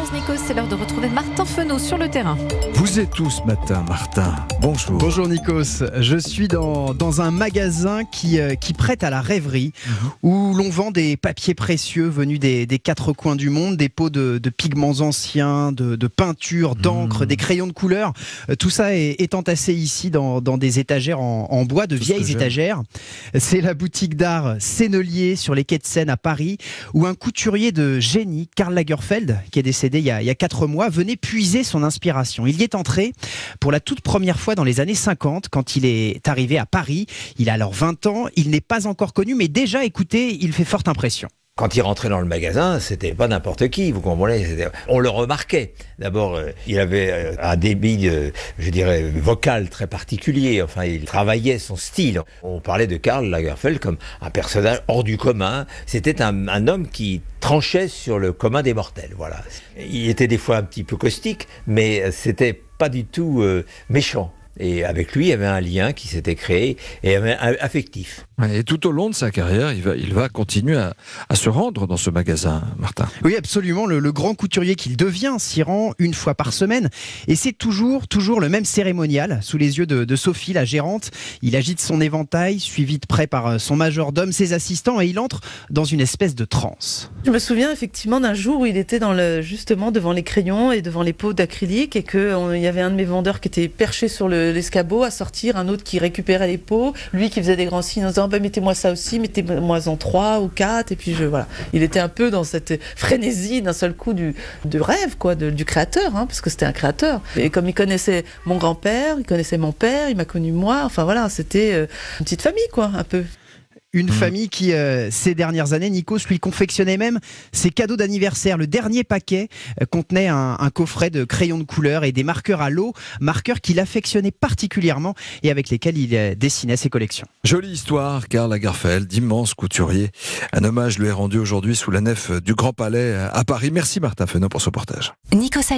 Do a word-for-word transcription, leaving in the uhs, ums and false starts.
onze Nico, c'est l'heure de retrouver Martin Fenot sur le terrain. Vous êtes tous ce matin, Martin. Bonjour. Bonjour Nikos, je suis dans, dans un magasin qui, euh, qui prête à la rêverie, mmh. où l'on vend des papiers précieux venus des, des quatre coins du monde, des pots de, de pigments anciens, de, de peinture, d'encre, mmh. des crayons de couleur. Euh, tout ça est, est entassé ici dans, dans des étagères en, en bois, de tout vieilles étagères. C'est la boutique d'art Sennelier sur les quais de Seine à Paris, où un couturier de génie, Karl Lagerfeld, qui est décédé il y a, il y a quatre mois, venait puiser son inspiration. Il y est entré pour la toute première fois dans les années cinquante, quand il est arrivé à Paris. Il a alors vingt ans, il n'est pas encore connu, mais déjà, écoutez, il fait forte impression. Quand il rentrait dans le magasin, c'était pas n'importe qui, vous comprenez. On le remarquait. D'abord, euh, il avait euh, un débit, euh, je dirais, vocal très particulier. Enfin, il travaillait son style. On parlait de Karl Lagerfeld comme un personnage hors du commun. C'était un, un homme qui tranchait sur le commun des mortels. Voilà. Il était des fois un petit peu caustique, mais c'était pas du tout euh, méchant. Et avec lui, il y avait un lien qui s'était créé et affectif. Et tout au long de sa carrière, il va, il va continuer à, à se rendre dans ce magasin, Martin. Oui, absolument. Le, le grand couturier qu'il devient s'y rend une fois par semaine. Et c'est toujours, toujours le même cérémonial, sous les yeux de, de Sophie, la gérante. Il agite son éventail, suivi de près par son majordome, ses assistants, et il entre dans une espèce de transe. Je me souviens effectivement d'un jour où il était dans le, justement devant les crayons et devant les pots d'acrylique, et qu'il y avait un de mes vendeurs qui était perché sur le l'escabeau à sortir, un autre qui récupérait les pots, lui qui faisait des grands signes en disant bah, mettez-moi ça aussi, mettez-moi en trois ou quatre, et puis je voilà. Il était un peu dans cette frénésie d'un seul coup du, du rêve, quoi, de, du créateur, hein, parce que c'était un créateur. Et comme il connaissait mon grand-père, il connaissait mon père, il m'a connu moi, enfin voilà, c'était euh, une petite famille, quoi, un peu. Une famille qui, euh, ces dernières années, Nikos lui confectionnait même ses cadeaux d'anniversaire. Le dernier paquet euh, contenait un, un coffret de crayons de couleur et des marqueurs à l'eau, marqueurs qu'il affectionnait particulièrement et avec lesquels il euh, dessinait ses collections. Jolie histoire, Karl Lagerfeld, d'immense couturier. Un hommage lui est rendu aujourd'hui sous la nef du Grand Palais à Paris. Merci Martin Fenot pour ce reportage. Nikos